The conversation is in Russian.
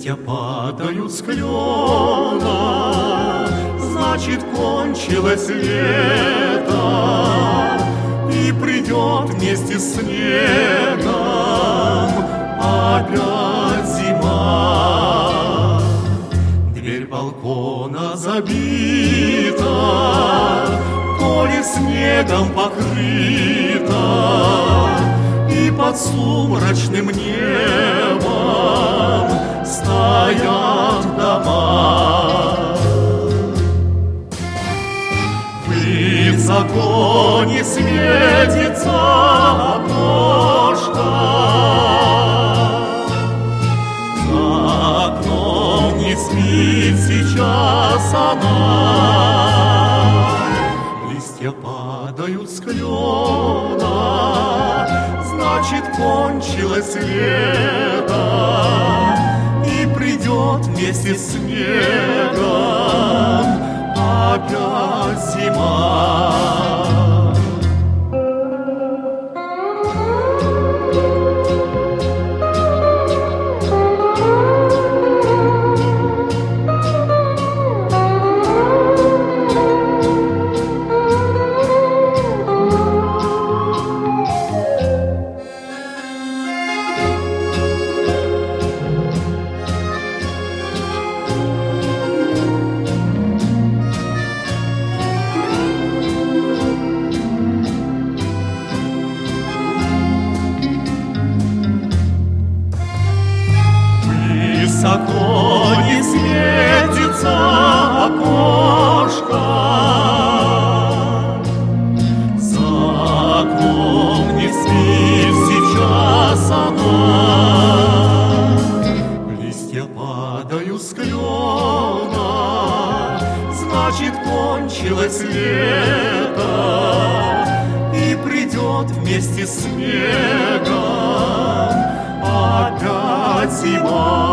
Листья падают с клена, значит, кончилось лето, и придет вместе с снегом опять зима. Дверь балкона забита, поле снегом покрыто, и под сумрачным небом стоят дома. Высоко не светится окошко, за окном не спит сейчас она. Листья падают с клена, значит, кончилось лето, и придет вместе с снегом опять зима. Высоко не светится окошко, за окном не спит сейчас она. Листья падают с клена, значит, кончилось лето, и придет вместе с снегом опять зима.